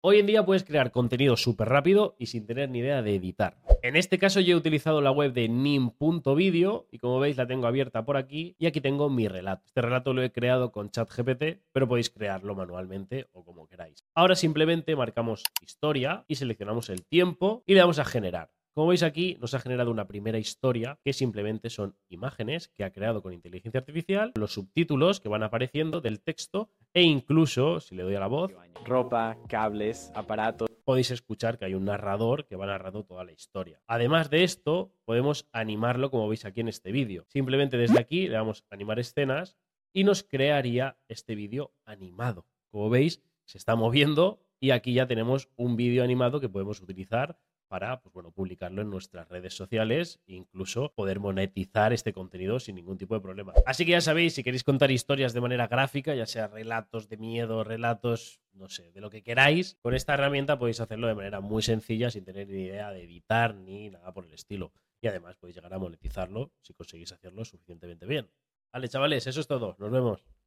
Hoy en día puedes crear contenido súper rápido y sin tener ni idea de editar. En este caso yo he utilizado la web de nim.video y como veis la tengo abierta por aquí y aquí tengo mi relato. Este relato lo he creado con ChatGPT, pero podéis crearlo manualmente o como queráis. Ahora simplemente marcamos historia y seleccionamos el tiempo y le damos a generar. Como veis aquí, nos ha generado una primera historia que simplemente son imágenes que ha creado con inteligencia artificial, los subtítulos que van apareciendo del texto e incluso, si le doy a la voz, ropa, cables, aparatos. podéis escuchar que hay un narrador que va narrando toda la historia. Además de esto, podemos animarlo como veis aquí en este vídeo. Simplemente desde aquí le damos a animar escenas y nos crearía este vídeo animado. Como veis, se está moviendo y aquí ya tenemos un vídeo animado que podemos utilizar para pues bueno, publicarlo en nuestras redes sociales e incluso poder monetizar este contenido sin ningún tipo de problema. Así que ya sabéis, si queréis contar historias de manera gráfica, ya sea relatos de miedo, relatos, no sé, de lo que queráis, con esta herramienta podéis hacerlo de manera muy sencilla sin tener ni idea de editar ni nada por el estilo. Y además podéis llegar a monetizarlo si conseguís hacerlo suficientemente bien. Vale, chavales, eso es todo. Nos vemos.